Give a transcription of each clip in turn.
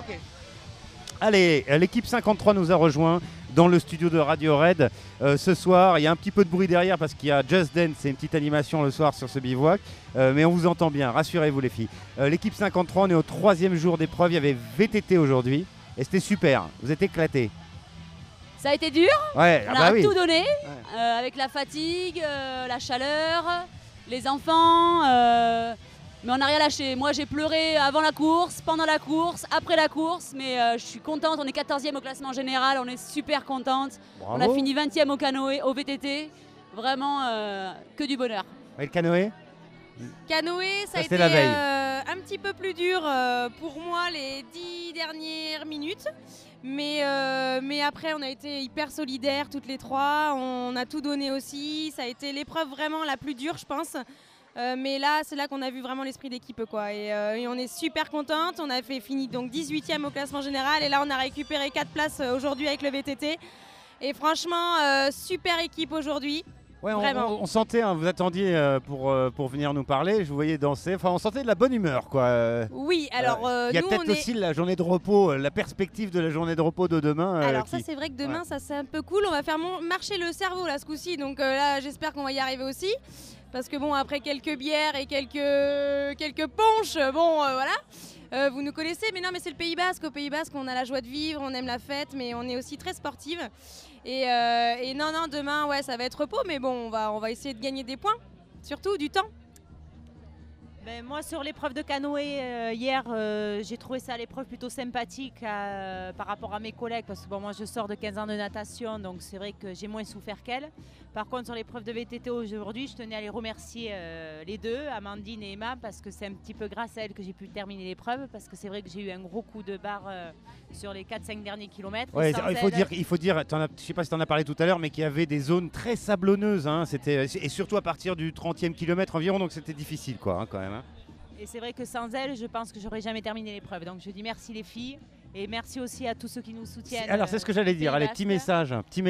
Ok. Allez, l'équipe 53 nous a rejoint dans le studio de Radio Red ce soir. Il y a un petit peu de bruit derrière parce qu'il y a Just Dance, c'est une petite animation le soir sur ce bivouac. Mais on vous entend bien, rassurez-vous les filles. L'équipe 53, on est au 3e jour d'épreuve. Il y avait VTT aujourd'hui et c'était super. Vous êtes éclatés. Ça a été dur, Ouais, on a tout donné, avec la fatigue, la chaleur, les enfants, mais on n'a rien lâché. Moi j'ai pleuré avant la course, pendant la course, après la course, mais je suis contente, on est 14e au classement général, on est super contente. Bravo. On a fini 20e au canoë, au VTT, vraiment que du bonheur. Et le canoë? Canoë, ça a été la veille. un petit peu plus dur pour moi les 10 dernières minutes. Mais après, on a été hyper solidaires toutes les trois. On a tout donné aussi. Ça a été l'épreuve vraiment la plus dure, je pense. Mais là, c'est là qu'on a vu vraiment l'esprit d'équipe, quoi. Et on est super contente. On a fini donc 18e au classement général. Et là, on a récupéré 4 places aujourd'hui avec le VTT. Et franchement, super équipe aujourd'hui. Ouais, Vraiment. on sentait, hein, vous attendiez pour venir nous parler, je vous voyais danser, enfin on sentait de la bonne humeur quoi. Oui, alors Il y a nous, peut-être on est... aussi la journée de repos, la perspective de la journée de repos de demain. Alors ça c'est vrai que demain ça c'est un peu cool, on va faire marcher le cerveau là ce coup-ci, donc là j'espère qu'on va y arriver aussi. Parce que bon, après quelques bières et quelques punches, bon voilà, vous nous connaissez, mais non mais c'est le Pays Basque. Au Pays Basque on a la joie de vivre, on aime la fête, mais on est aussi très sportive. Et non, demain ouais ça va être repos, mais bon on va essayer de gagner des points, surtout du temps. Ben, moi, sur l'épreuve de canoë, hier, j'ai trouvé ça l'épreuve plutôt sympathique par rapport à mes collègues, parce que bon, moi, je sors de 15 ans de natation, donc c'est vrai que j'ai moins souffert qu'elle. Par contre, sur l'épreuve de VTT aujourd'hui, je tenais à les remercier les deux, Amandine et Emma, parce que c'est un petit peu grâce à elles que j'ai pu terminer l'épreuve, parce que c'est vrai que j'ai eu un gros coup de barre sur les 4-5 derniers kilomètres. Ouais, il faut dire, je ne sais pas si tu en as parlé tout à l'heure, mais qu'il y avait des zones très sablonneuses, hein, et surtout à partir du 30e kilomètre environ, donc c'était difficile quoi, hein, quand même. Hein. Et c'est vrai que sans elles, je pense que j'aurais jamais terminé l'épreuve. Donc je dis merci les filles et merci aussi à tous ceux qui nous soutiennent. Alors c'est ce que j'allais dire, allez, petit message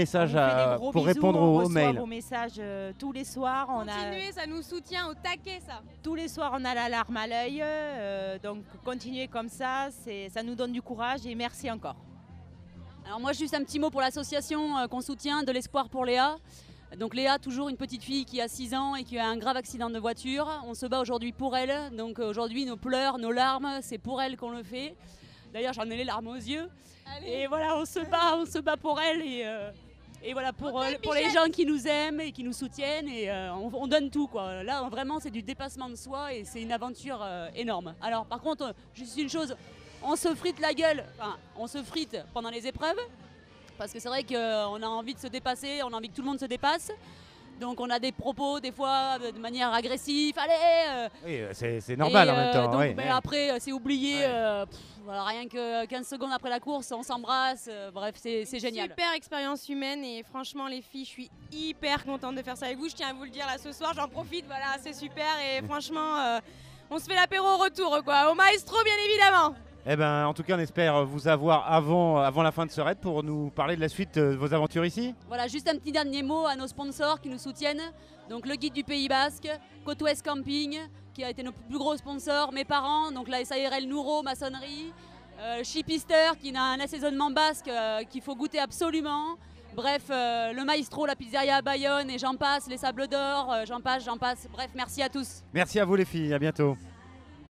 pour répondre aux mails. On reçoit vos messages tous les soirs. Continuez, ça nous soutient au taquet ça. Tous les soirs on a la larme à l'œil, donc continuez comme ça, ça nous donne du courage et merci encore. Alors moi juste un petit mot pour l'association qu'on soutient, de l'espoir pour Léa. Donc Léa, toujours une petite fille qui a 6 ans et qui a un grave accident de voiture. On se bat aujourd'hui pour elle. Donc aujourd'hui, nos pleurs, nos larmes, c'est pour elle qu'on le fait. D'ailleurs, j'en ai les larmes aux yeux. Allez. Et voilà, on se bat pour elle. Et voilà, pour les gens qui nous aiment et qui nous soutiennent. Et on donne tout, quoi. Là, vraiment, c'est du dépassement de soi et c'est une aventure énorme. Alors par contre, juste une chose, on se frite la gueule. Enfin, on se frite pendant les épreuves. Parce que c'est vrai qu'on a envie de se dépasser, on a envie que tout le monde se dépasse. Donc on a des propos des fois de manière agressive, allez Oui, c'est normal en même temps. Donc, oui, mais après c'est oublié, voilà, rien que 15 secondes après la course, on s'embrasse, bref c'est génial. Super expérience humaine et franchement les filles, je suis hyper contente de faire ça avec vous. Je tiens à vous le dire là ce soir, j'en profite, voilà, c'est super et franchement on se fait l'apéro au retour quoi, au maestro bien évidemment. Eh ben, en tout cas, on espère vous avoir avant la fin de ce raid pour nous parler de la suite de vos aventures ici. Voilà, juste un petit dernier mot à nos sponsors qui nous soutiennent. Donc le guide du Pays Basque, Côte Ouest Camping, qui a été nos plus gros sponsors, mes parents, donc la SARL Nouro, maçonnerie, Chipister, qui a un assaisonnement basque qu'il faut goûter absolument. Bref, le Maestro, la pizzeria à Bayonne et j'en passe, les Sables d'Or, j'en passe. Bref, merci à tous. Merci à vous les filles, à bientôt.